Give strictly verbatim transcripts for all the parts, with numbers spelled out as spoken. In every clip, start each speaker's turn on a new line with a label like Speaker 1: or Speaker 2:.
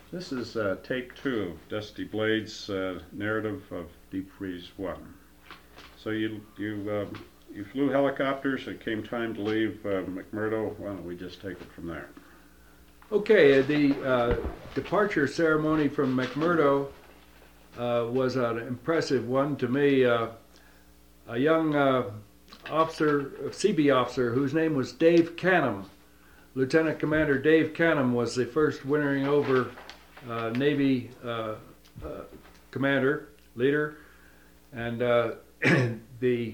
Speaker 1: This is uh, take two of Dusty Blade's uh, narrative of Deep Freeze One. So you you uh, you flew helicopters. It came time to leave uh, McMurdo. Why don't we just take it from there?
Speaker 2: Okay, the uh, departure ceremony from McMurdo uh, was an impressive one to me. Uh, a young uh, officer, C B officer, whose name was Dave Canham, Lieutenant Commander Dave Canham, was the first wintering over uh, Navy uh, uh, commander, leader, and uh, the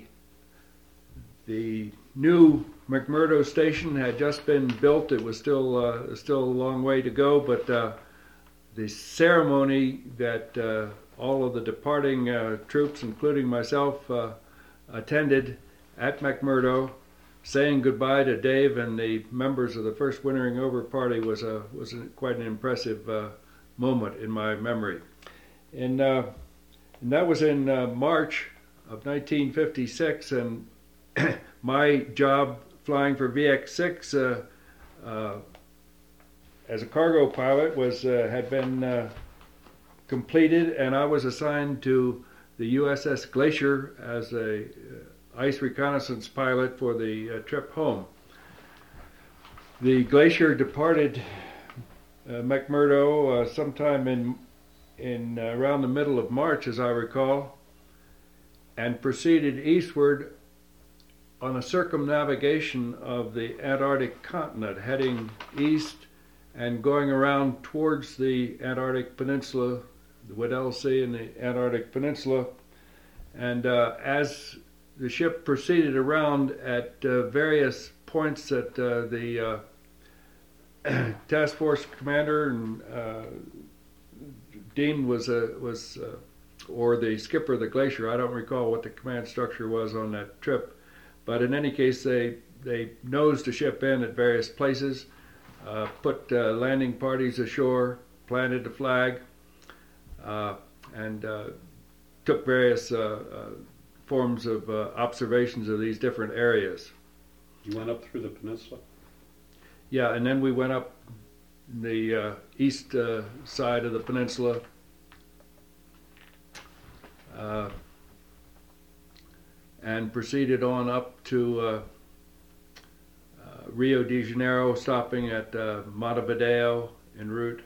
Speaker 2: the new McMurdo Station had just been built. It was still uh, still a long way to go, but uh, the ceremony that uh, all of the departing uh, troops, including myself, uh, attended at McMurdo, saying goodbye to Dave and the members of the first wintering over party was a was a, quite an impressive uh, moment in my memory. And, uh, and that was in uh, March of nineteen fifty-six, and my job flying for V X six uh, uh, as a cargo pilot was uh, had been uh, completed, and I was assigned to the U S S Glacier as a uh, ice reconnaissance pilot for the uh, trip home. The Glacier departed uh, McMurdo uh, sometime in in uh, around the middle of March, as I recall, and proceeded eastward on a circumnavigation of the Antarctic continent, heading east and going around towards the Antarctic Peninsula, the Weddell Sea and the Antarctic Peninsula. And uh, as the ship proceeded around at uh, various points that uh, the uh, task force commander and uh, Dean was uh, was uh, or the skipper of the Glacier. I don't recall what the command structure was on that trip, but in any case, they they nosed the ship in at various places, uh, put uh, landing parties ashore, planted the flag, uh, and uh, took various uh, uh, forms of uh, observations of these different areas.
Speaker 1: You went up through the peninsula?
Speaker 2: Yeah, and then we went up the uh, east uh, side of the peninsula, uh, and proceeded on up to uh, uh, Rio de Janeiro, stopping at uh, Montevideo en route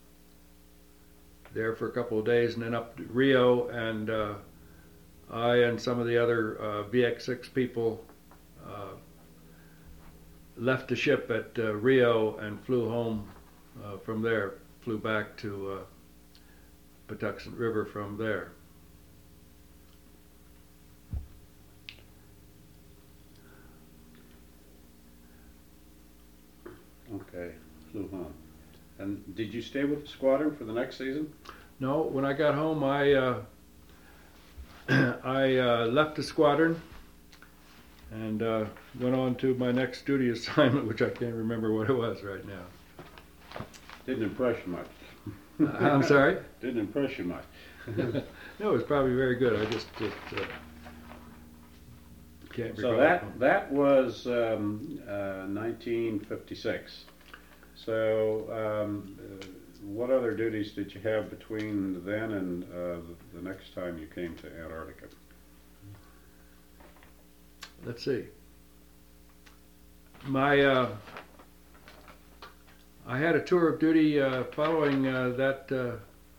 Speaker 2: there for a couple of days, and then up to Rio, and uh, I and some of the other uh, V X six people uh, left the ship at uh, Rio and flew home uh, from there, flew back to uh, Patuxent River from there.
Speaker 1: Okay, flew home. And did you stay with the squadron for the next season?
Speaker 2: No, when I got home, I uh, I uh, left the squadron and uh, went on to my next duty assignment, which I can't remember what it was right now.
Speaker 1: Didn't impress you much.
Speaker 2: Uh, I'm sorry?
Speaker 1: Didn't impress you much.
Speaker 2: No, it was probably very good. I just, just uh, can't recall.
Speaker 1: So that that was um, uh, nineteen fifty-six. So um, uh, what other duties did you have between then and uh, the, the next time you came to Antarctica?
Speaker 2: Let's see. My uh, I had a tour of duty uh, following uh, that uh,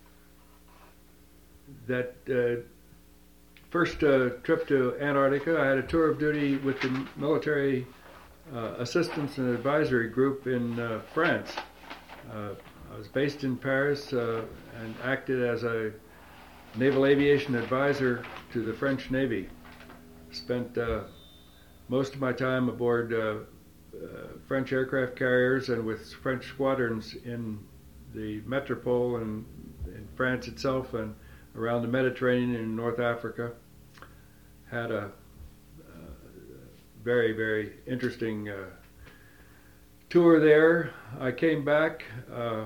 Speaker 2: that uh, first uh, trip to Antarctica. I had a tour of duty with the military uh, assistance and advisory group in uh, France. Uh, I was based in Paris uh, and acted as a naval aviation advisor to the French Navy. Spent uh, most of my time aboard uh, uh, French aircraft carriers and with French squadrons in the Metropole and in France itself and around the Mediterranean and North Africa. Had a uh, very, very interesting uh, tour there. I came back uh,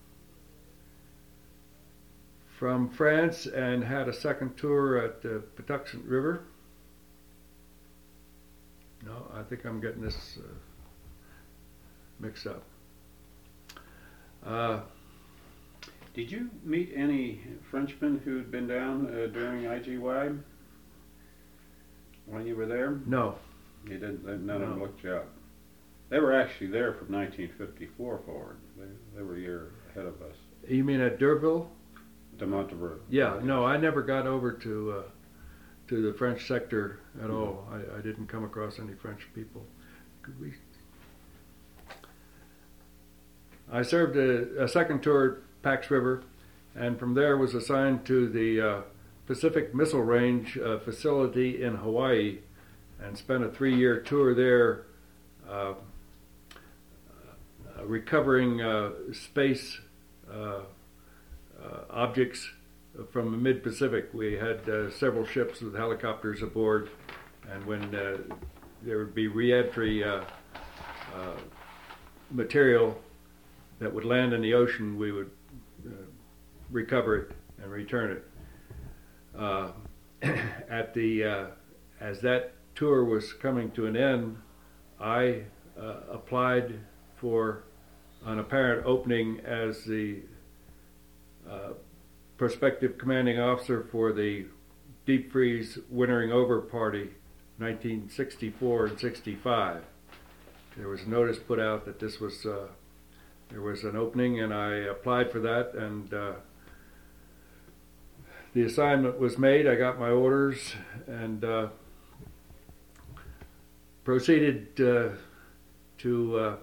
Speaker 2: from France and had a second tour at the Patuxent River. No, I think I'm getting this uh, mixed up. Uh,
Speaker 1: Did you meet any Frenchmen who'd been down uh, during I G Y when you were there?
Speaker 2: No.
Speaker 1: You didn't. They, none
Speaker 2: No.
Speaker 1: of them looked you up. They were actually there from nineteen fifty-four forward. They, they were a year ahead of us.
Speaker 2: You mean at D'Urville?
Speaker 1: De Monteverde.
Speaker 2: Yeah. No, I never got over to uh, to the French sector at all. I, I didn't come across any French people. Could we? I served a, a second tour at Pax River, and from there was assigned to the uh, Pacific Missile Range uh, facility in Hawaii, and spent a three-year tour there, uh, uh, recovering uh, space uh, uh, objects from the mid-Pacific. We had uh, several ships with helicopters aboard, and when uh, there would be re-entry uh, uh, material that would land in the ocean, we would uh, recover it and return it. Uh, at the uh, as that tour was coming to an end, I uh, applied for an apparent opening as the uh, prospective commanding officer for the Deep Freeze Wintering Over Party, nineteen sixty-four and sixty-five. There was a notice put out that this was uh, there was an opening, and I applied for that, and uh, the assignment was made. I got my orders and uh, proceeded uh, to uh,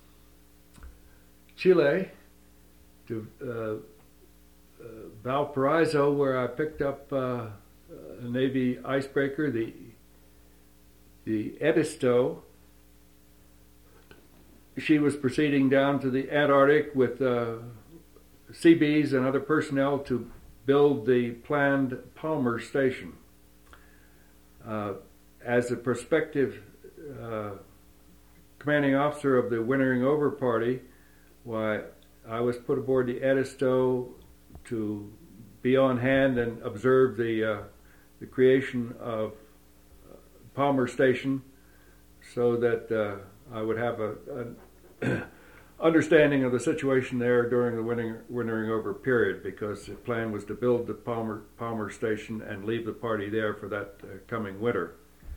Speaker 2: Chile, to uh, uh, Valparaiso, where I picked up uh, a Navy icebreaker, the the Edisto. She was proceeding down to the Antarctic with uh, C Bs and other personnel to build the planned Palmer Station. Uh, as a prospective uh, commanding officer of the Wintering Over Party, why I was put aboard the Edisto to be on hand and observe the uh, the creation of Palmer Station, so that uh, I would have a, an understanding of the situation there during the wintering, wintering over period, because the plan was to build the Palmer Palmer Station and leave the party there for that uh, coming winter.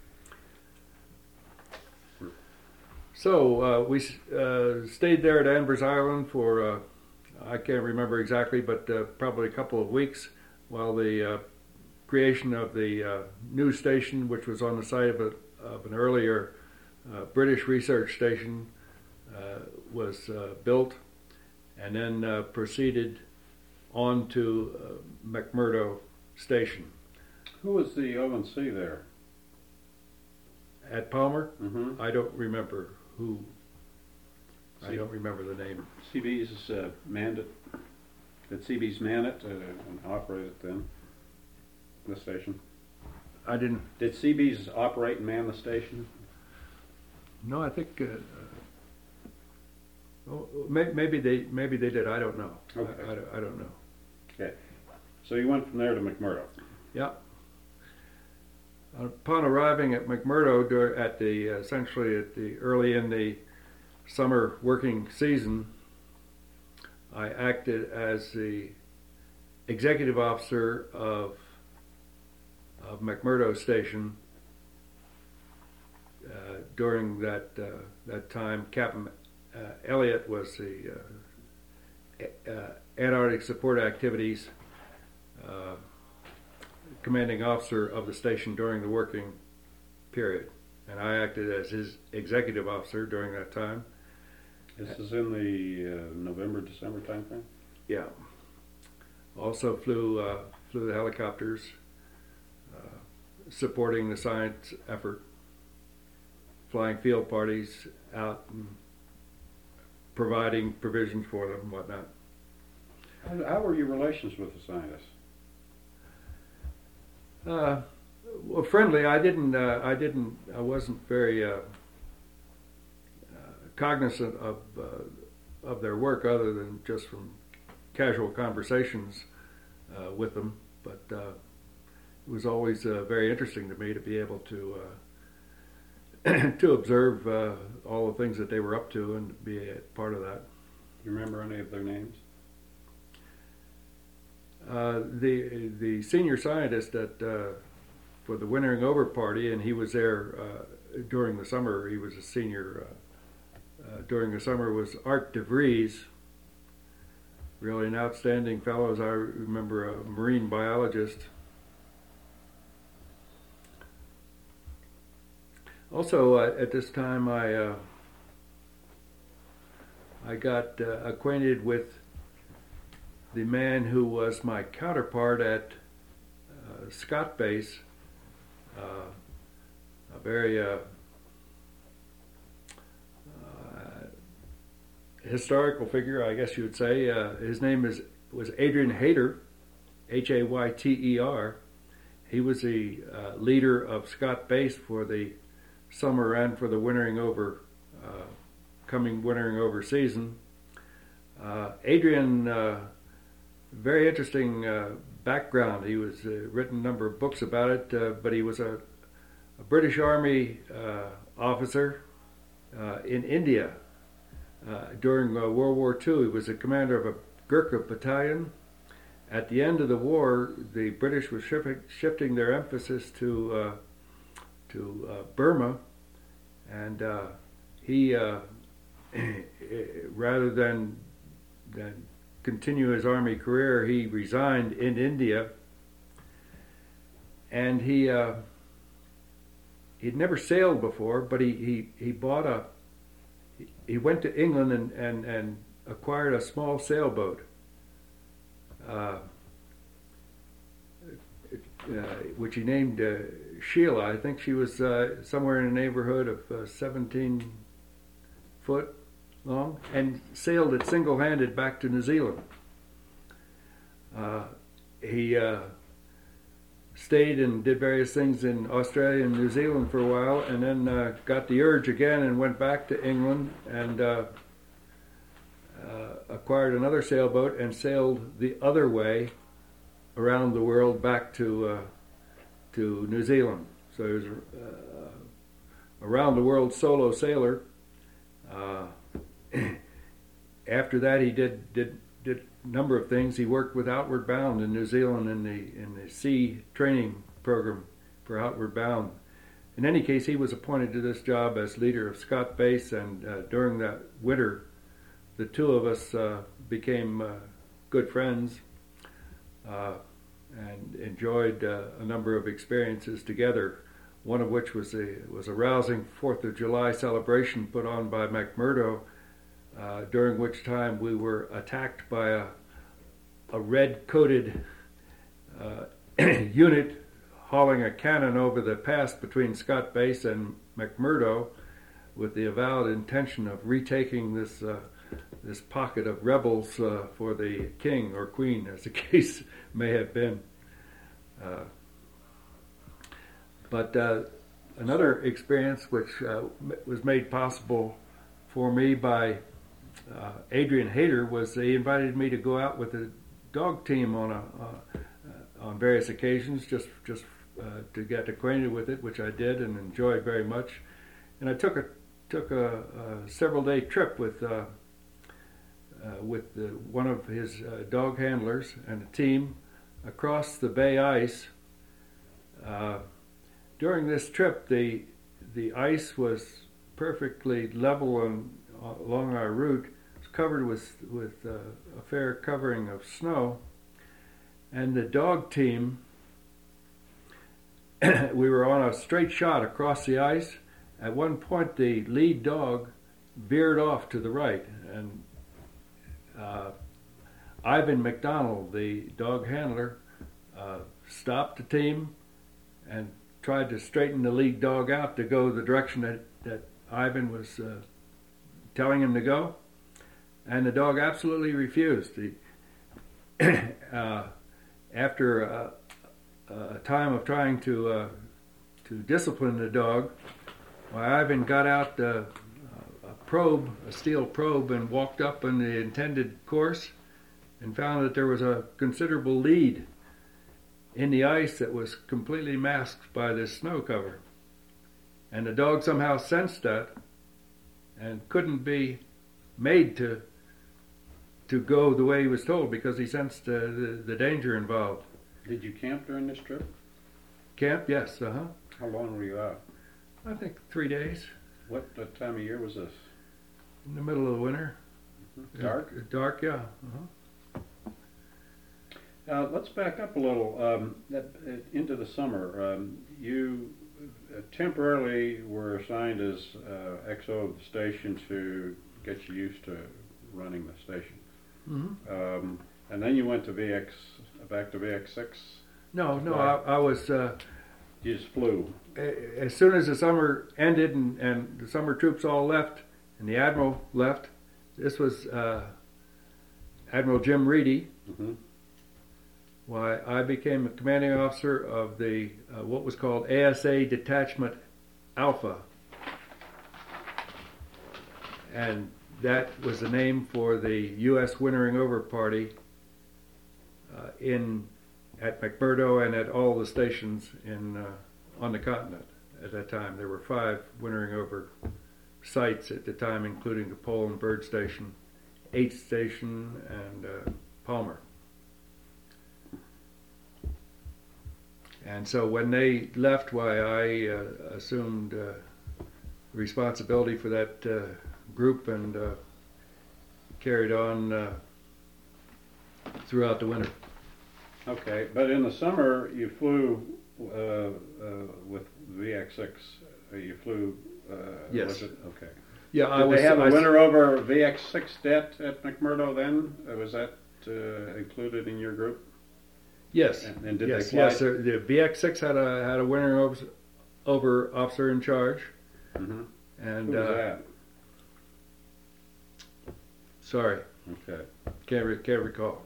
Speaker 2: So uh, we uh, stayed there at Anvers Island for uh, I can't remember exactly, but uh, probably a couple of weeks, while the uh, creation of the uh, new station, which was on the site of, a, of an earlier uh, British research station, uh, was uh, built, and then uh, proceeded on to uh, McMurdo Station.
Speaker 1: Who was the O and C there?
Speaker 2: At Palmer?
Speaker 1: Mm-hmm.
Speaker 2: I don't remember who. I
Speaker 1: C-
Speaker 2: don't remember the name.
Speaker 1: C B's uh, manned it. Did C B's man it uh, and operate it then? The station.
Speaker 2: I didn't.
Speaker 1: Did C B's operate and man the station?
Speaker 2: No, I think. Uh, oh, may, maybe they maybe they did. I don't know.
Speaker 1: Okay.
Speaker 2: I, I, don't- I don't know.
Speaker 1: Okay. So you went from there to McMurdo.
Speaker 2: Yeah. Upon arriving at McMurdo dur- at the uh, essentially at the early in the summer working season, I acted as the executive officer of of McMurdo Station. Uh, during that uh, that time, Captain uh, Elliott was the uh, uh, Antarctic Support Activities uh, commanding officer of the station during the working period, and I acted as his executive officer during that time.
Speaker 1: This is in the uh, November, December timeframe?
Speaker 2: Yeah. Also flew uh, flew the helicopters, uh, supporting the science effort, flying field parties out and providing provisions for them and whatnot.
Speaker 1: How, how were your relations with the scientists?
Speaker 2: Uh, well, friendly. I didn't. Uh, I didn't. I wasn't very uh, uh, cognizant of uh, of their work, other than just from casual conversations uh, with them. But uh, it was always uh, very interesting to me to be able to uh, to observe uh, all the things that they were up to and be a part of that.
Speaker 1: You remember any of their names?
Speaker 2: uh, the the senior scientist at uh, for the Wintering Over party, and he was there uh, during the summer. He was a senior uh, uh, during the summer. Was Art de Vries, really an outstanding fellow, as I remember, a marine biologist. Also, uh, at this time, I uh, I got uh, acquainted with the man who was my counterpart at uh, Scott Base, uh, a very uh, uh, historical figure, I guess you would say. Uh, his name is was Adrian Hayter, H A Y T E R. He was the uh, leader of Scott Base for the summer and for the wintering over, uh, coming wintering over season. Uh, Adrian, uh, very interesting uh, background. He was uh, written a number of books about it, uh, but he was a, a British Army uh, officer uh, in India uh, during uh, World War Two. He was the commander of a Gurkha battalion. At the end of the war, the British were shifting, shifting their emphasis to uh, to uh, Burma, and uh, he, uh, rather than, than continue his army career, he resigned in India, and he uh, he'd never sailed before, but he, he, he bought a he went to England and, and, and acquired a small sailboat. Uh, Uh, which he named uh, Sheila. I think she was uh, somewhere in the neighborhood of uh, seventeen foot long, and sailed it single-handed back to New Zealand. Uh, he uh, stayed and did various things in Australia and New Zealand for a while, and then uh, got the urge again and went back to England and uh, uh, acquired another sailboat and sailed the other way around the world back to uh, to New Zealand. So he was uh, a round the world solo sailor. Uh, after that, he did did did a number of things. He worked with Outward Bound in New Zealand in the in the sea training program for Outward Bound. In any case, he was appointed to this job as leader of Scott Base, and uh, during that winter, the two of us uh, became uh, good friends. Uh, and enjoyed uh, a number of experiences together, one of which was a was a rousing Fourth of July celebration put on by McMurdo, uh, during which time we were attacked by a, a red-coated uh, unit hauling a cannon over the pass between Scott Base and McMurdo with the avowed intention of retaking this uh, this pocket of rebels uh, for the king or queen, as the case may have been. Uh, but uh, another experience which uh, was made possible for me by uh, Adrian Hayter was they invited me to go out with a dog team on a uh, on various occasions, just just uh, to get acquainted with it, which I did and enjoyed very much. And I took a took a, a several day trip with. Uh, Uh, with the, one of his uh, dog handlers and a team across the Bay ice. Uh, during this trip, the the ice was perfectly level and uh, along our route. It was covered with with uh, a fair covering of snow, and the dog team. We were on a straight shot across the ice. At one point, the lead dog veered off to the right, and Uh, Ivan McDonald, the dog handler, uh, stopped the team and tried to straighten the lead dog out to go the direction that, that Ivan was uh, telling him to go, and the dog absolutely refused. He, uh, after a, a time of trying to uh, to discipline the dog, well, Ivan got out the probe, a steel probe, and walked up on the intended course and found that there was a considerable lead in the ice that was completely masked by this snow cover. And the dog somehow sensed that and couldn't be made to to go the way he was told because he sensed uh, the, the danger involved.
Speaker 1: Did you camp during this trip?
Speaker 2: Camp, yes, uh huh.
Speaker 1: How long were you out?
Speaker 2: I think three days.
Speaker 1: What, what time of year was this?
Speaker 2: In the middle of the winter.
Speaker 1: Dark?
Speaker 2: Uh, dark, yeah. Uh-huh.
Speaker 1: Uh, let's back up a little um, that, uh, into the summer. Um, you uh, temporarily were assigned as uh, X O of the station to get you used to running the station.
Speaker 2: Mm-hmm.
Speaker 1: Um, and then you went to V X, back to V X six?
Speaker 2: No, no, I, I was, uh,
Speaker 1: You just flew?
Speaker 2: a- as soon as the summer ended and, and the summer troops all left and the Admiral left, this was uh, Admiral Jim Reedy.
Speaker 1: Mm-hmm.
Speaker 2: Why, I became a commanding officer of the uh, what was called A S A Detachment Alpha, and that was the name for the U S Wintering Over Party uh, in at McMurdo and at all the stations in uh, on the continent at that time. There were five Wintering Over sites at the time, including the Pole and Bird Station, eighth Station, and uh, Palmer. And so when they left, why I uh, assumed uh, responsibility for that uh, group and uh, carried on uh, throughout the winter.
Speaker 1: Okay, but in the summer you flew uh, uh, with V X six. Uh, you flew. Uh,
Speaker 2: Yes.
Speaker 1: Was it? Okay.
Speaker 2: Yeah,
Speaker 1: Did
Speaker 2: I was.
Speaker 1: they have a
Speaker 2: I,
Speaker 1: winter over V X six det at McMurdo then? Uh, was that uh, included in your group?
Speaker 2: yes.
Speaker 1: And, and did
Speaker 2: yes.
Speaker 1: they fly?
Speaker 2: Yes. Uh, the V X six had a had a winter over, over officer in charge,
Speaker 1: Mm-hmm.
Speaker 2: and
Speaker 1: Who was
Speaker 2: uh,
Speaker 1: that?
Speaker 2: sorry,
Speaker 1: Okay.
Speaker 2: can't re- can't recall.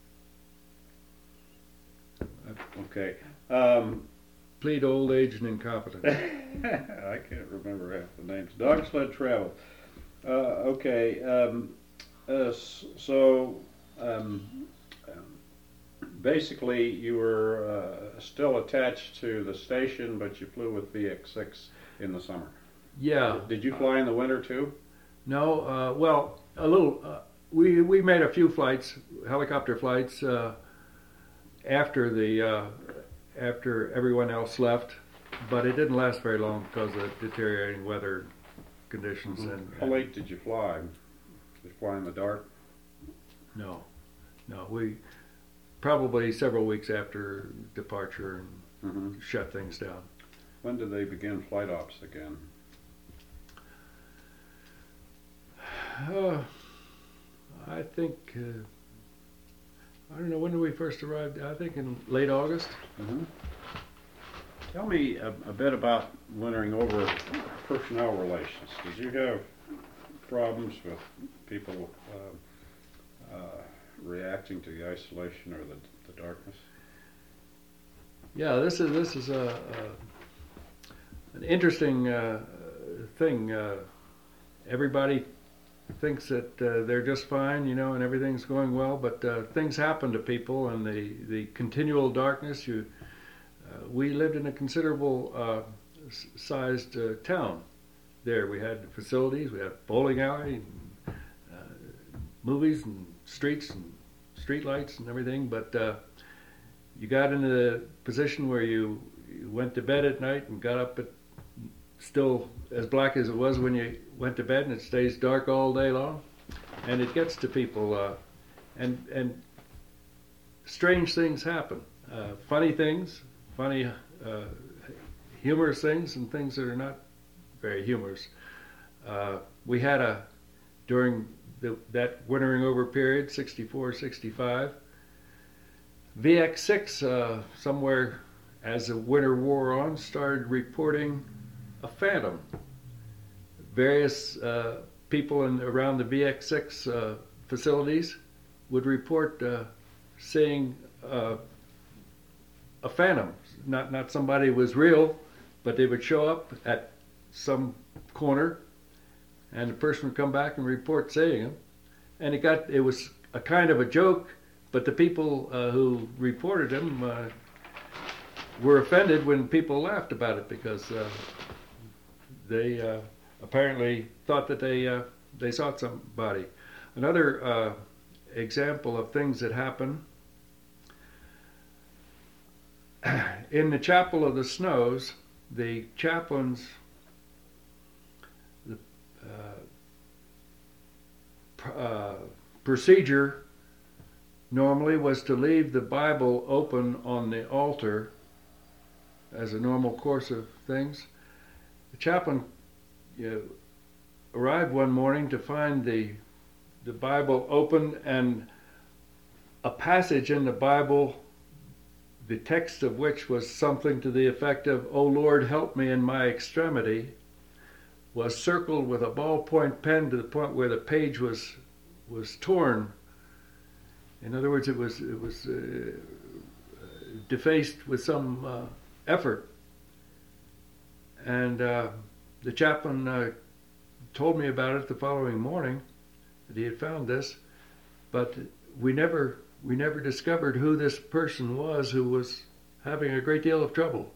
Speaker 1: Okay. Um,
Speaker 2: Plead old age and incompetence.
Speaker 1: I can't remember half the names. Dog sled travel. Uh, okay. Um, uh, s- so um, um, basically, you were uh, still attached to the station, but you flew with V X six in the summer.
Speaker 2: Yeah.
Speaker 1: Did you fly in the winter too?
Speaker 2: No. Uh, well, a little. Uh, we we made a few flights, helicopter flights, uh, after the uh, after everyone else left, but it didn't last very long because of deteriorating weather conditions.
Speaker 1: Mm-hmm.
Speaker 2: And
Speaker 1: How late did you fly? Did you fly in the dark?
Speaker 2: No, no. We probably several weeks after departure and
Speaker 1: Mm-hmm.
Speaker 2: shut things down.
Speaker 1: When did they begin flight ops again?
Speaker 2: Uh, I think. Uh, I don't know, when did we first arrive? I think in late August.
Speaker 1: Mm-hmm. Tell me a, a bit about wintering over personnel relations. Did you have problems with people uh, uh, reacting to the isolation or the, the darkness?
Speaker 2: Yeah, this is this is a, a an interesting uh, thing. Uh, everybody thinks that uh, they're just fine, you know, and everything's going well, but uh, things happen to people, and the the continual darkness. You, uh, we lived in a considerable uh, s- sized uh, town. There, we had facilities, we had bowling alley, and, uh, movies, and streets, and street lights, and everything. But uh, you got into the position where you, you went to bed at night and got up at still as black as it was when you went to bed, and it stays dark all day long, and it gets to people, uh, and and strange things happen, uh, funny things, funny, uh, humorous things, and things that are not very humorous. Uh, we had a during the, that wintering over period, sixty-four, sixty-five, V X six uh, somewhere as the winter wore on started reporting a phantom. Various uh, people in around the V X six uh, facilities would report uh, seeing uh, a phantom. Not not somebody who was real, but they would show up at some corner, and the person would come back and report seeing him. And it got it was a kind of a joke, but the people uh, who reported him uh, were offended when people laughed about it because. Uh, They uh, apparently thought that they uh, they saw somebody. Another uh, example of things that happen. In the Chapel of the Snows, the chaplain's the, uh, pr- uh, procedure normally was to leave the Bible open on the altar as a normal course of things. The chaplain you know, arrived one morning to find the the Bible open, and a passage in the Bible, the text of which was something to the effect of, "O Lord, help me in my extremity," was circled with a ballpoint pen to the point where the page was was torn. In other words, it was it was uh, defaced with some uh, effort. And uh, the chaplain uh, told me about it the following morning, that he had found this, but we never we never discovered who this person was who was having a great deal of trouble.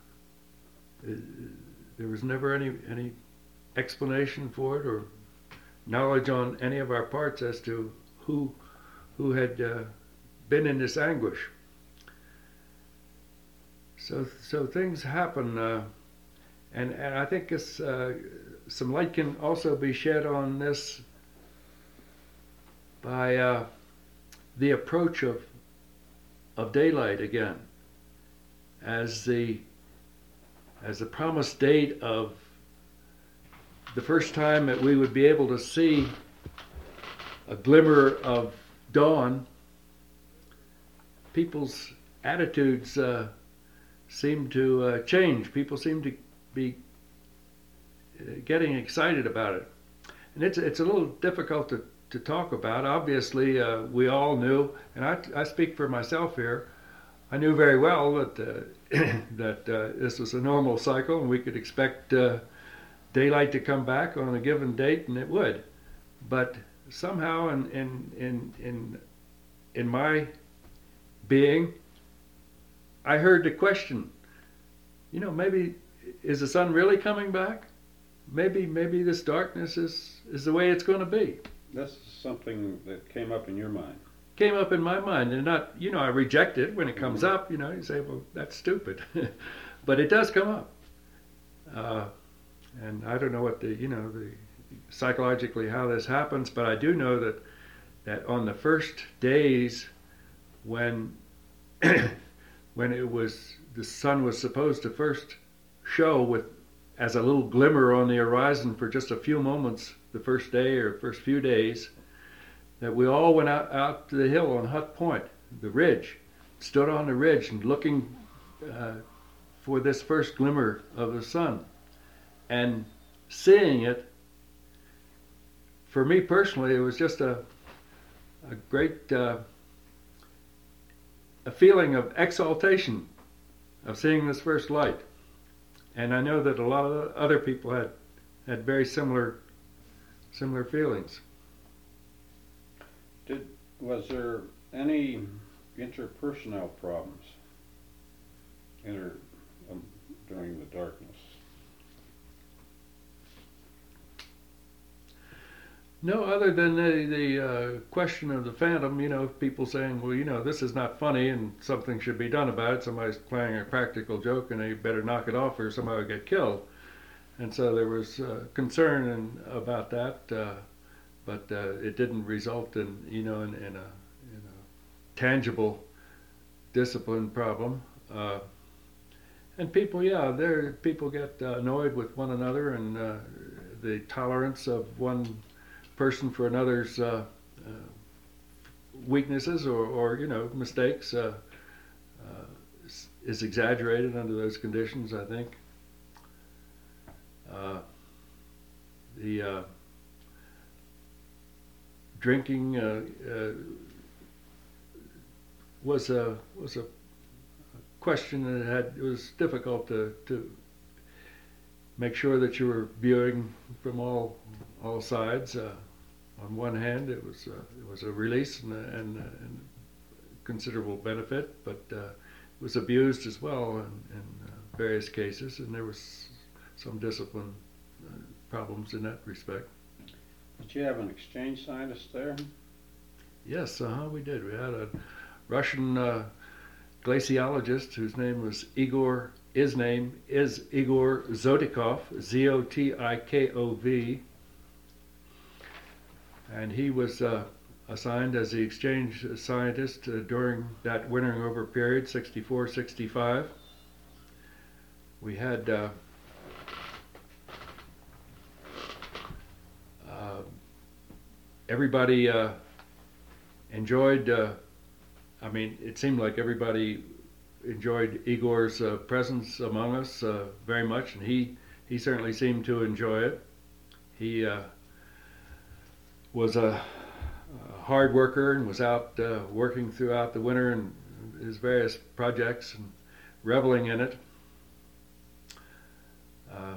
Speaker 2: There was never any any explanation for it or knowledge on any of our parts as to who who had uh, been in this anguish. So so things happen, uh, and and I think it's, uh, some light can also be shed on this by uh, the approach of of daylight again, as the as the promised date of the first time that we would be able to see a glimmer of dawn. People's attitudes uh, seem to uh, change. People seem to be uh, getting excited about it, and it's it's a little difficult to. to talk about. Obviously, uh, we all knew, and I, I speak for myself here, I knew very well that uh, that uh, this was a normal cycle and we could expect uh, daylight to come back on a given date, and it would. But somehow in in in in, in my being, I heard the question, you know, maybe is the sun really coming back? Maybe maybe this darkness is, is the way it's going to be.
Speaker 1: This is something that came up in your mind.
Speaker 2: Came up in my mind, and not, you know, I reject it when it comes
Speaker 1: Mm-hmm.
Speaker 2: up. You know, you say, well, that's stupid, but it does come up, uh, and I don't know what the, you know, the psychologically how this happens, but I do know that that on the first days when when it was the sun was supposed to first show with as a little glimmer on the horizon for just a few moments, the first day or first few days, that we all went out, out to the hill on Hut Point, the ridge, stood on the ridge and looking uh, for this first glimmer of the sun. And seeing it, for me personally, it was just a, a great uh, a feeling of exaltation of seeing this first light. And I know that a lot of other people had had very similar similar feelings.
Speaker 1: Did was there any interpersonnel problems inter, um, during the darkness?
Speaker 2: No, other than the, the uh, question of the phantom, you know, people saying, well, you know, this is not funny and something should be done about it. Somebody's playing a practical joke and they better knock it off or somebody will get killed. And so there was uh, concern in, about that, uh, but uh, it didn't result in, you know, in, in, a, in a tangible discipline problem. Uh, and people, yeah, there people get uh, annoyed with one another, and uh, the tolerance of one person for another's uh, uh, weaknesses or, or you know mistakes uh, uh, is exaggerated under those conditions, I think. Uh, the uh, drinking uh, uh, was a was a question that had it was difficult to to make sure that you were viewing from all all sides. Uh, on one hand, it was uh, it was a release and, a, and, a, and considerable benefit, but uh, it was abused as well in, in uh, various cases, and there was some discipline uh, problems in that respect.
Speaker 1: Did you have an exchange scientist there?
Speaker 2: Yes, uh-huh, we did. We had a Russian uh, glaciologist whose name was Igor. His name is Igor Zotikov, Z O T I K O V, and he was uh, assigned as the exchange scientist uh, during that wintering over period, sixty-four sixty-five. We had uh, uh, everybody uh, enjoyed, uh, I mean, it seemed like everybody enjoyed Igor's uh, presence among us uh, very much, and he, he certainly seemed to enjoy it. He uh, was a, a hard worker and was out uh, working throughout the winter and his various projects and reveling in it. Uh,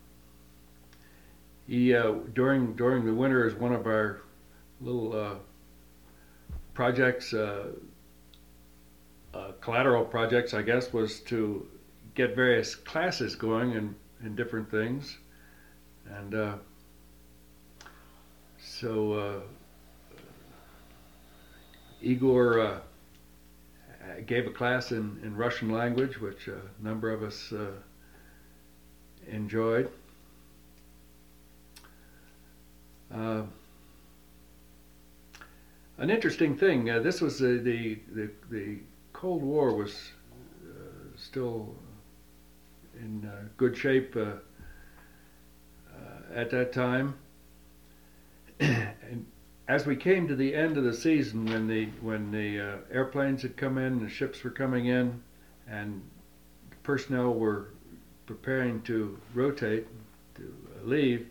Speaker 2: he uh, during during the winter is one of our little uh, projects. Uh, Uh, collateral projects, I guess, was to get various classes going in, in different things. And uh, so uh, Igor uh, gave a class in, in Russian language, which a number of us uh, enjoyed. Uh, an interesting thing, uh, this was uh, the, the, the Cold War was uh, still in uh, good shape uh, uh, at that time, and as we came to the end of the season, when the when the uh, airplanes had come in, the ships were coming in, and the personnel were preparing to rotate to uh, leave,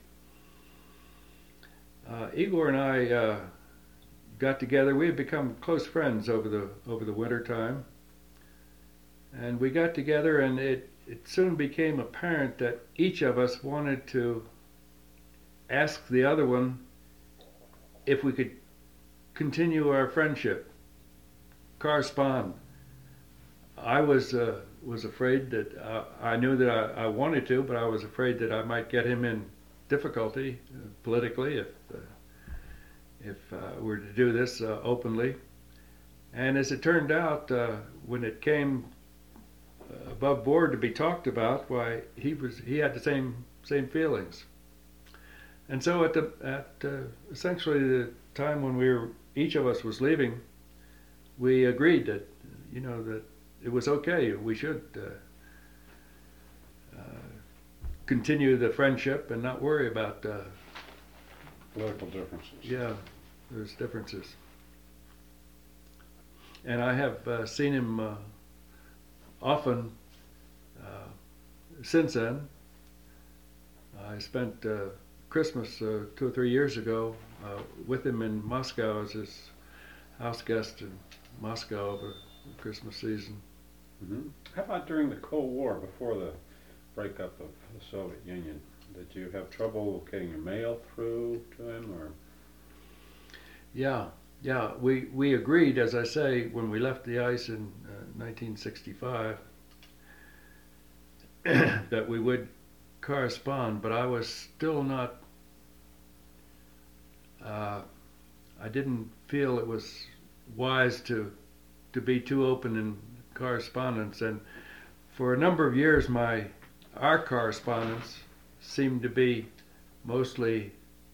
Speaker 2: uh, Igor and I Uh, got together. We had become close friends over the over the winter time, and we got together, and it it soon became apparent that each of us wanted to ask the other one if we could continue our friendship, correspond. I was uh, was afraid that uh, I knew that I, I wanted to, but I was afraid that I might get him in difficulty uh, politically if uh, if uh, we're to do this uh, openly. And as it turned out, uh, when it came above board to be talked about, why he was he had the same same feelings. And so at the at uh, essentially the time when we were each of us was leaving, we agreed that you know that it was okay. We should uh, uh, continue the friendship and not worry about uh,
Speaker 1: political differences.
Speaker 2: Yeah, there's differences. And I have uh, seen him uh, often uh, since then. I spent uh, Christmas uh, two or three years ago uh, with him in Moscow as his house guest in Moscow over the Christmas season.
Speaker 1: Mm-hmm. How about during the Cold War, before the breakup of the Soviet Union? Did you have trouble getting your mail through to him, or?
Speaker 2: Yeah, yeah. We we agreed, as I say, when we left the ice in uh, nineteen sixty-five, that we would correspond. But I was still not. Uh, I didn't feel it was wise to to be too open in correspondence, and for a number of years, my our correspondence seemed to be mostly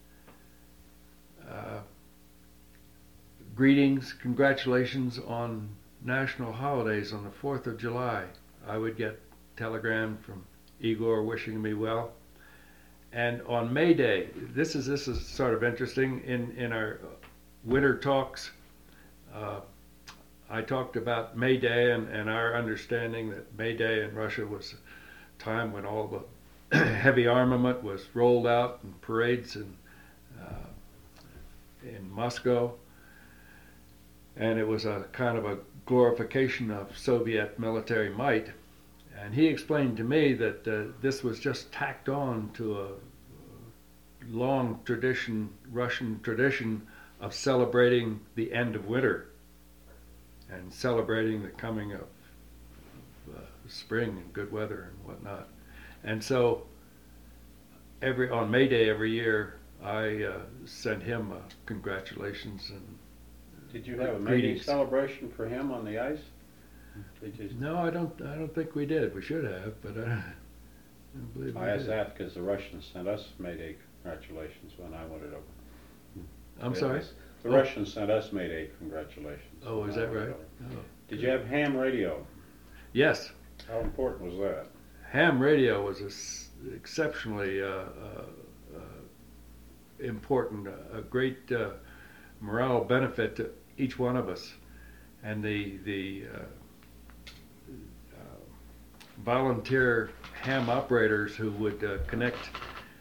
Speaker 2: uh, greetings, congratulations on national holidays. On the fourth of July, I would get a telegram from Igor wishing me well. And on May Day, this is this is sort of interesting, in, in our winter talks, uh, I talked about May Day and, and our understanding that May Day in Russia was a time when all the heavy armament was rolled out in parades in, uh, in Moscow, and it was a kind of a glorification of Soviet military might. And he explained to me that uh, this was just tacked on to a long tradition, Russian tradition, of celebrating the end of winter and celebrating the coming of uh, spring and good weather and whatnot. And so every on May Day every year, I uh, sent him uh, congratulations and
Speaker 1: Did you have a mating
Speaker 2: greetings.
Speaker 1: celebration for him on the ice? Did you?
Speaker 2: No, I don't. I don't think we did. We should have, but I, I don't believe we
Speaker 1: I asked
Speaker 2: did.
Speaker 1: that because the Russians sent us Mayday congratulations when I went it over.
Speaker 2: I'm
Speaker 1: It
Speaker 2: sorry.
Speaker 1: was- The
Speaker 2: Oh.
Speaker 1: Russians sent us Mayday congratulations.
Speaker 2: Oh,
Speaker 1: when
Speaker 2: is
Speaker 1: I
Speaker 2: that
Speaker 1: went it
Speaker 2: right?
Speaker 1: over.
Speaker 2: Oh.
Speaker 1: Did you have ham radio?
Speaker 2: Yes,
Speaker 1: How important was that?
Speaker 2: ham radio was a s exceptionally uh, uh, uh, important, uh, a great uh, morale benefit to each one of us, and the the uh, uh, volunteer ham operators who would uh, connect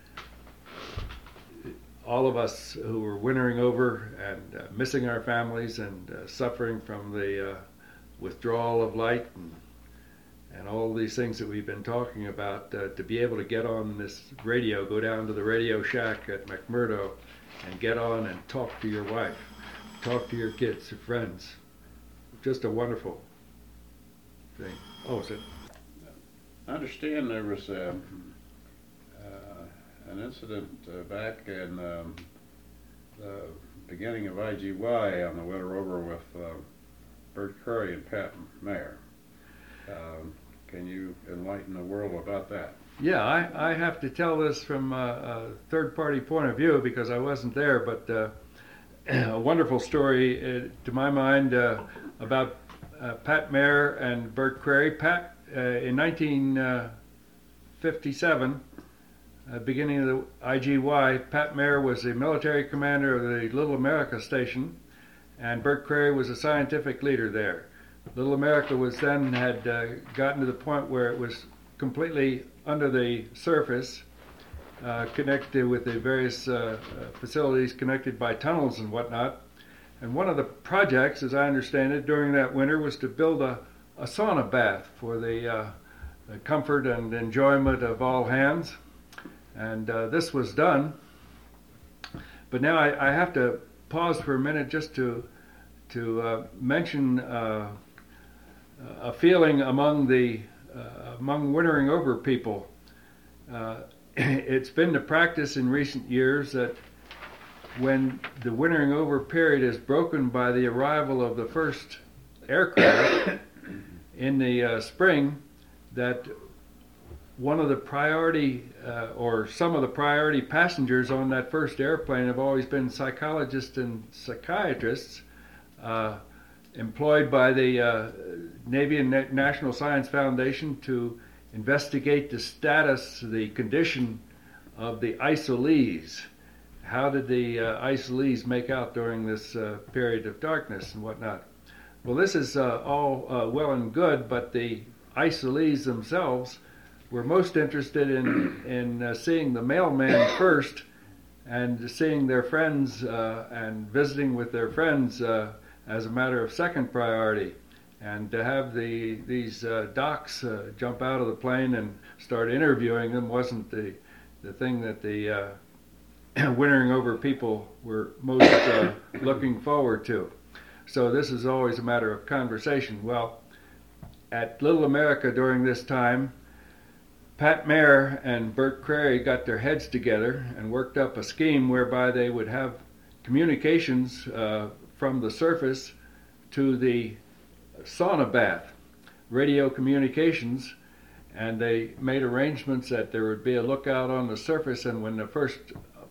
Speaker 2: all of us who were wintering over and uh, missing our families and uh, suffering from the uh, withdrawal of light and and all these things that we've been talking about, uh, to be able to get on this radio, go down to the Radio Shack at McMurdo and get on and talk to your wife, talk to your kids, your friends. Just a wonderful thing. Oh, is it?
Speaker 1: I understand there was um, uh, an incident uh, back in um, the beginning of I G Y on the winter over with uh, Bert Curry and Pat Mayer. Um, can you enlighten the world about that?
Speaker 2: Yeah, I, I have to tell this from a, a third-party point of view because I wasn't there, but uh, a wonderful story uh, to my mind uh, about uh, Pat Mayer and Bert Crary. Pat, uh, in nineteen fifty-seven, uh, beginning of the I G Y, Pat Mayer was the military commander of the Little America station, and Bert Crary was a scientific leader there. Little America was then had uh, gotten to the point where it was completely under the surface, uh, connected with the various uh, uh, facilities connected by tunnels and whatnot. And one of the projects, as I understand it, during that winter was to build a, a sauna bath for the, uh, the comfort and enjoyment of all hands. And uh, this was done. But now I, I have to pause for a minute just to to uh, mention uh, a feeling among the uh, among wintering over people. Uh, it's been the practice in recent years that when the wintering over period is broken by the arrival of the first aircraft in the uh, spring, that one of the priority uh, or some of the priority passengers on that first airplane have always been psychologists and psychiatrists uh, employed by the uh, Navy and Na- National Science Foundation to investigate the status, the condition of the isolees. How did the uh, isolees make out during this uh, period of darkness and whatnot? Well, this is uh, all uh, well and good, but the isolees themselves were most interested in, in uh, seeing the mailman first and seeing their friends uh, and visiting with their friends uh, as a matter of second priority. And to have the these uh, docs uh, jump out of the plane and start interviewing them wasn't the, the thing that the uh, wintering over people were most uh, looking forward to. So this is always a matter of conversation. Well, at Little America during this time, Pat Mayer and Bert Crary got their heads together and worked up a scheme whereby they would have communications uh, from the surface to the sauna bath, radio communications, and they made arrangements that there would be a lookout on the surface, and when the first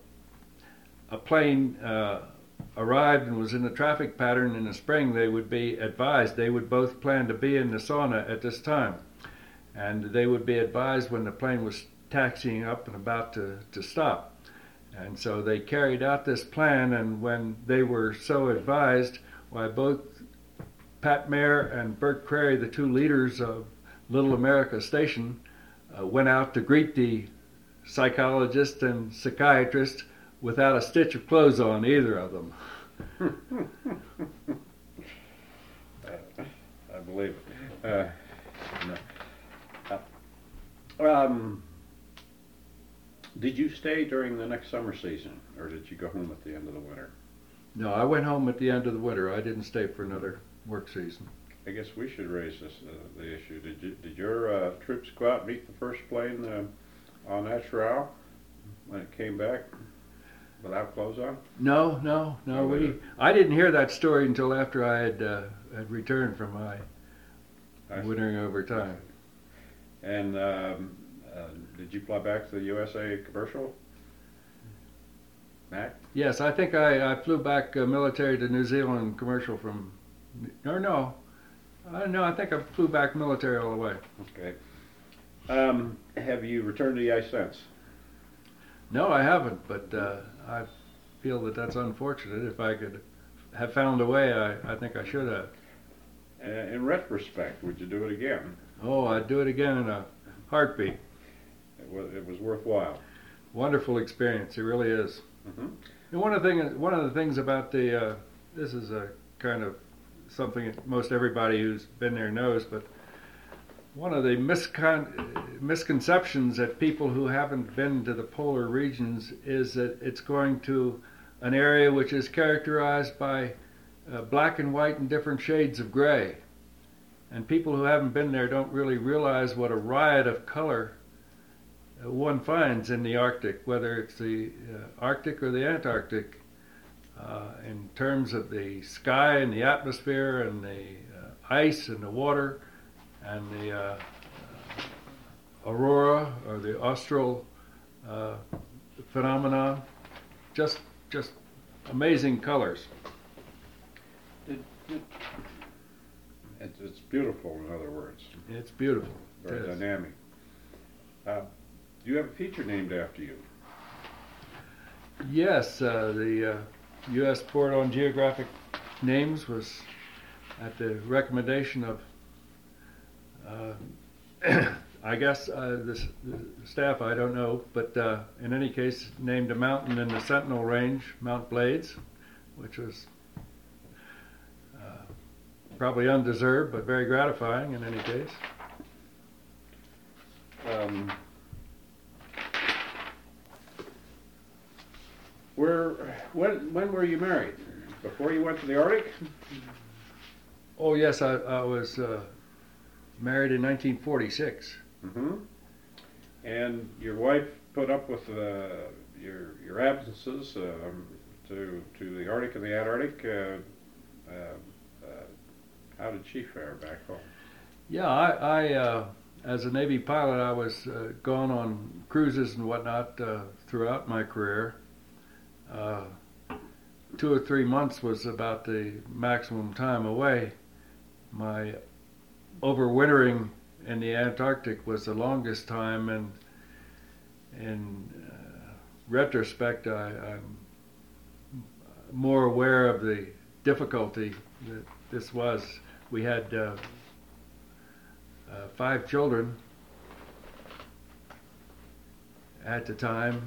Speaker 2: a plane uh, arrived and was in the traffic pattern in the spring, they would be advised. They would both plan to be in the sauna at this time, and they would be advised when the plane was taxiing up and about to, to stop. And so they carried out this plan, and when they were so advised, why both Pat Mayer and Bert Crary, the two leaders of Little America Station, uh, went out to greet the psychologist and psychiatrist without a stitch of clothes on, either of them.
Speaker 1: uh, I believe it. Uh, no. um, did you stay during the next summer season, or did you go home at the end of the winter?
Speaker 2: No, I went home at the end of the winter. I didn't stay for another work season.
Speaker 1: I guess we should raise this uh, the issue. Did you did your uh, troops go out and meet the first plane uh, on Escherau when it came back? without clothes on?
Speaker 2: No, no, no.
Speaker 1: Oh,
Speaker 2: We
Speaker 1: really?
Speaker 2: I didn't hear that story until after I had uh, had returned from my
Speaker 1: I see.
Speaker 2: wintering over time.
Speaker 1: And um, uh, did you fly back to the U S A commercial? Mac?
Speaker 2: Yes, I think I, I flew back uh, military to New Zealand commercial from, or no, I no, I think I flew back military all the way.
Speaker 1: Okay. Um, have you returned to the ice since?
Speaker 2: No, I haven't, but uh, I feel that that's unfortunate. If I could have found a way, I, I think I should have.
Speaker 1: Uh, in retrospect, would you do it again?
Speaker 2: Oh, I'd do it again in a heartbeat.
Speaker 1: It was, it was worthwhile.
Speaker 2: Wonderful experience, it really is.
Speaker 1: Mm-hmm.
Speaker 2: And one of the thing, one of the things about the, uh, this is a kind of something that most everybody who's been there knows, but one of the miscon- misconceptions that people who haven't been to the polar regions is that it's going to an area which is characterized by uh, black and white and different shades of gray. And people who haven't been there don't really realize what a riot of color uh, one finds in the Arctic, whether it's the uh, Arctic or the Antarctic, uh, in terms of the sky and the atmosphere and the uh, ice and the water and the uh, uh, aurora or the austral uh, phenomenon. Just, just amazing colors.
Speaker 1: It, it, it's, it's beautiful, in other words.
Speaker 2: It's beautiful.
Speaker 1: Very
Speaker 2: It is.
Speaker 1: dynamic. Uh, do you have a feature named after you?
Speaker 2: Yes, uh, the uh, U S Board on Geographic Names was at the recommendation of, uh, I guess, uh, the, the staff, I don't know, but uh, in any case, named a mountain in the Sentinel Range, Mount Blades, which was uh, probably undeserved, but very gratifying in any case.
Speaker 1: Um, where, when, when were you married? Before you went to the Arctic?
Speaker 2: Oh yes, I, I was uh, married in nineteen forty-six.
Speaker 1: Mm-hmm. And your wife put up with uh, your your absences um, to to the Arctic and the Antarctic. Uh, uh, uh, how did she fare back home?
Speaker 2: Yeah, I, I uh, as a Navy pilot, I was uh, gone on cruises and whatnot uh, throughout my career. Uh, two or three months was about the maximum time away. My overwintering in the Antarctic was the longest time, and in uh, retrospect, I, I'm more aware of the difficulty that this was. We had uh, uh, five children at the time,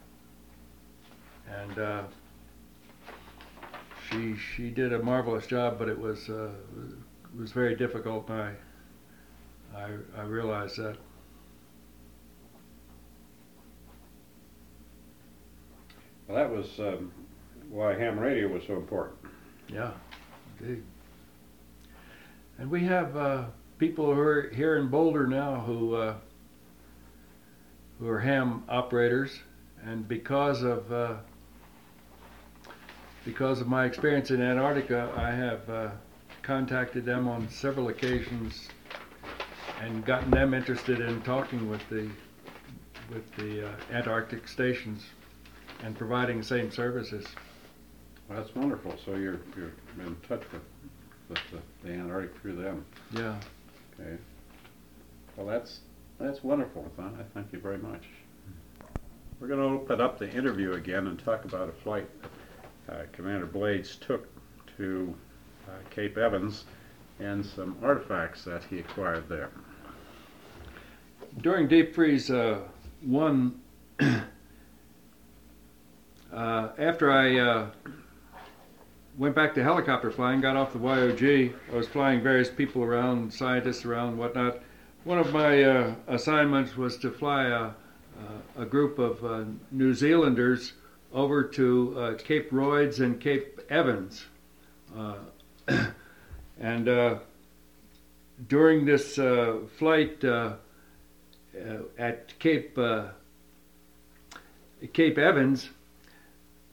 Speaker 2: and uh, she she did a marvelous job, but it was uh, it was very difficult. And I I, I realized that.
Speaker 1: Well, that was um, why ham radio was so important.
Speaker 2: Yeah, indeed. And we have uh, people who are here in Boulder now who uh, who are ham operators, and because of uh, because of my experience in Antarctica, I have uh, contacted them on several occasions and gotten them interested in talking with the with the uh, Antarctic stations and providing the same services.
Speaker 1: Well, that's wonderful. So you're you're in touch with with the, the Antarctic through them.
Speaker 2: Yeah.
Speaker 1: Okay. Well, that's that's wonderful, Thon. I thank you very much. We're going to open up the interview again and talk about a flight uh, Commander Blades took to uh, Cape Evans and some artifacts that he acquired there.
Speaker 2: During Deep Freeze uh, one, uh, after I uh, went back to helicopter flying, got off the Y O G, I was flying various people around, scientists around, whatnot. One of my uh, assignments was to fly a, a group of uh, New Zealanders over to uh, Cape Royds and Cape Evans. Uh, and uh, during this uh, flight uh, uh, at Cape uh, Cape Evans,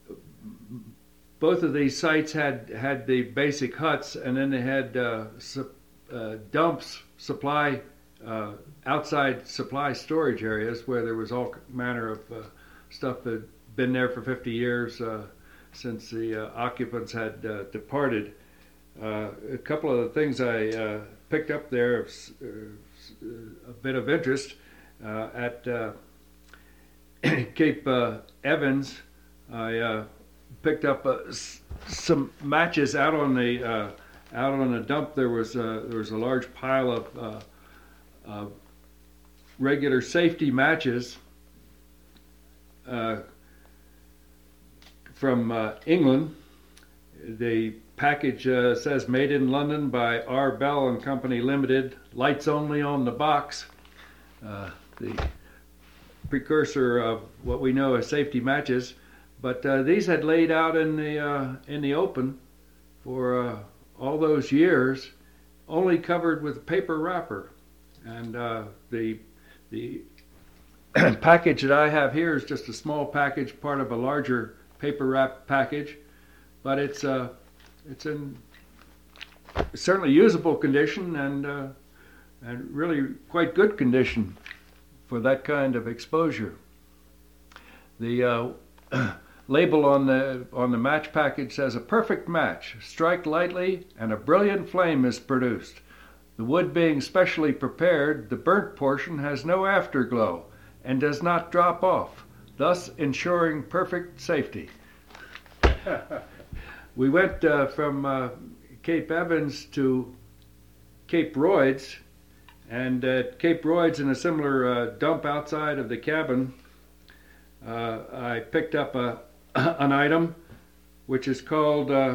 Speaker 2: both of these sites had had the basic huts, and then they had uh, su- uh, dumps, supply, uh, outside supply storage areas where there was all manner of uh, stuff that had been there for fifty years uh, since the uh, occupants had uh, departed. Uh, a couple of the things I uh, picked up there, uh, a bit of interest uh, at uh, Cape uh, Evans. I uh, picked up uh, s- some matches out on the uh, out on the dump. There was uh, there was a large pile of uh, uh, regular safety matches uh, from uh, England. The package uh, says "Made in London by R. Bell and Company Limited." Lights only on the box. Uh, the precursor of what we know as safety matches. But uh, these had laid out in the uh, in the open for uh, all those years, only covered with paper wrapper. And uh, the the package that I have here is just a small package, part of a larger paper wrap package. But it's uh, it's in certainly usable condition and uh, and really quite good condition for that kind of exposure. The uh, label on the on the match package says "A perfect match. Strike lightly and a brilliant flame is produced. The wood being specially prepared, the burnt portion has no afterglow and does not drop off, thus ensuring perfect safety." We went uh, from uh, Cape Evans to Cape Royds, and at Cape Royds, in a similar uh, dump outside of the cabin, uh, I picked up a an item which is called uh,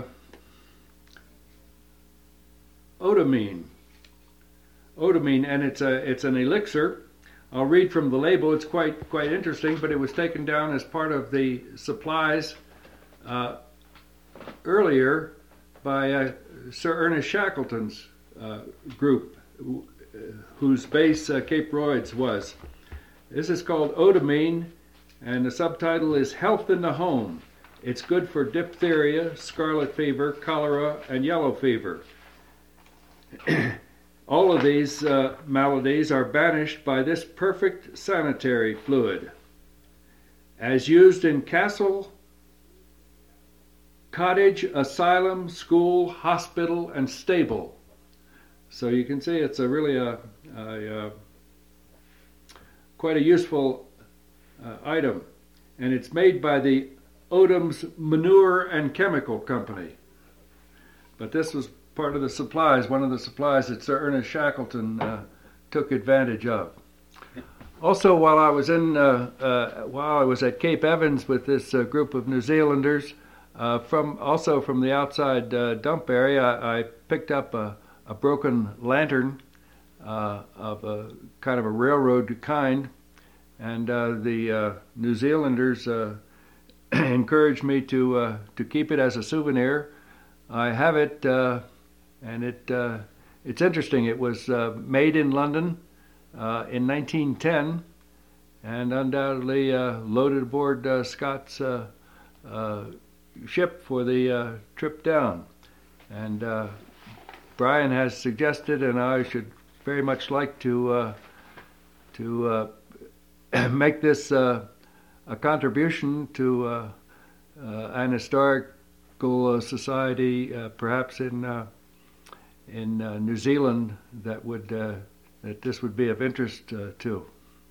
Speaker 2: odamine. Odamine, and it's a it's an elixir. I'll read from the label. It's quite quite interesting, but it was taken down as part of the supplies uh, earlier by uh, Sir Ernest Shackleton's uh, group, who, uh, whose base uh, Cape Royds was. This is called odamine, and the subtitle is "Health in the Home. It's good for diphtheria, scarlet fever, cholera, and yellow fever." All of these uh, maladies are banished by this perfect sanitary fluid. As used in castle, cottage, asylum, school, hospital, and stable. So you can see it's a really a, a, a quite a useful uh, item, and it's made by the Odam's Manure and Chemical Company. But this was part of the supplies, one of the supplies that Sir Ernest Shackleton uh, took advantage of. Also, while I was in, uh, uh, while I was at Cape Evans with this uh, group of New Zealanders, uh, from also from the outside uh, dump area, I, I picked up a, a broken lantern uh, of a kind of a railroad kind, and uh, the uh, New Zealanders uh, encouraged me to uh, to keep it as a souvenir. I have it, uh, and it uh, it's interesting. It was uh, made in London uh, in nineteen ten, and undoubtedly uh, loaded aboard uh, Scott's uh, uh, ship for the uh, trip down. And uh, Brian has suggested, and I should very much like to uh, to uh, make this uh, a contribution to uh, uh, an historical uh, society, uh, perhaps in uh, in uh, New Zealand, that would uh, that this would be of interest uh, to.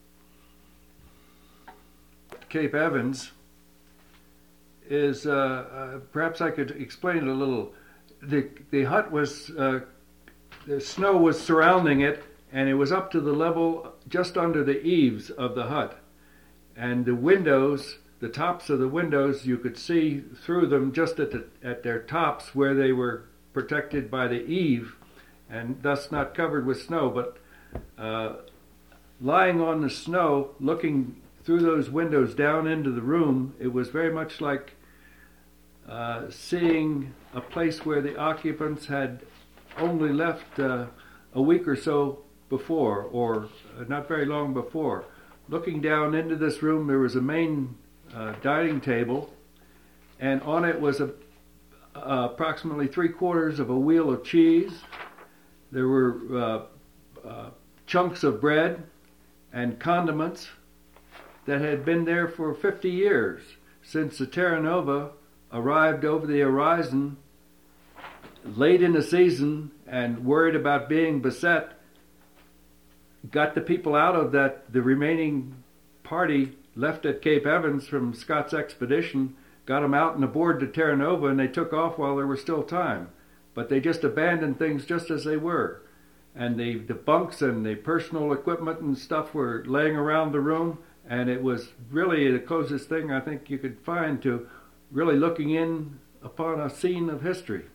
Speaker 2: Cape Evans is uh, uh, perhaps I could explain it a little. The the hut was uh, the snow was surrounding it, and it was up to the level just under the eaves of the hut, and the windows, the tops of the windows, you could see through them just at the, at their tops where they were protected by the eave, and thus not covered with snow. But uh, lying on the snow, looking through those windows down into the room, it was very much like uh, seeing a place where the occupants had only left uh, a week or so before, or uh, not very long before. Looking down into this room, there was a main uh, dining table, and on it was a uh, approximately three quarters of a wheel of cheese. There were uh, uh, chunks of bread and condiments that had been there for fifty years, since the Terra Nova arrived over the horizon late in the season and worried about being beset, got the people out of that, the remaining party left at Cape Evans from Scott's expedition, got them out and aboard the Terra Nova, and they took off while there was still time. But they just abandoned things just as they were. And the, the bunks and the personal equipment and stuff were laying around the room, and it was really the closest thing I think you could find to really looking in upon a scene of history.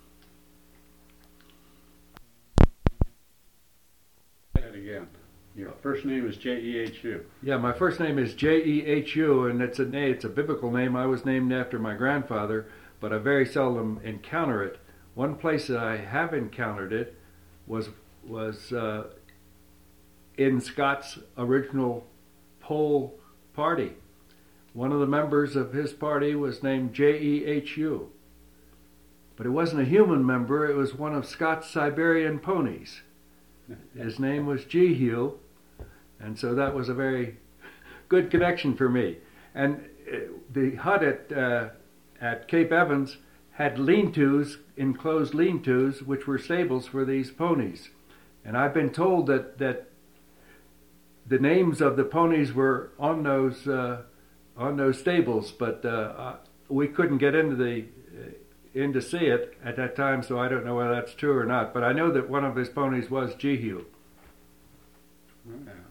Speaker 1: That again. Your first name is J E H U.
Speaker 2: Yeah, my first name is J E H U, and it's a name, it's a biblical name. I was named after my grandfather, but I very seldom encounter it. One place that I have encountered it was was uh, in Scott's original pole party. One of the members of his party was named J E H U, but it wasn't a human member. It was one of Scott's Siberian ponies. His name was Jehu, and so that was a very good connection for me. And the hut at uh, at Cape Evans had lean-tos, enclosed lean-tos, which were stables for these ponies. And I've been told that, that the names of the ponies were on those uh, on those stables, but uh, we couldn't get into the in to see it at that time, so I don't know whether that's true or not. But I know that one of his ponies was Jehu.
Speaker 1: Yeah.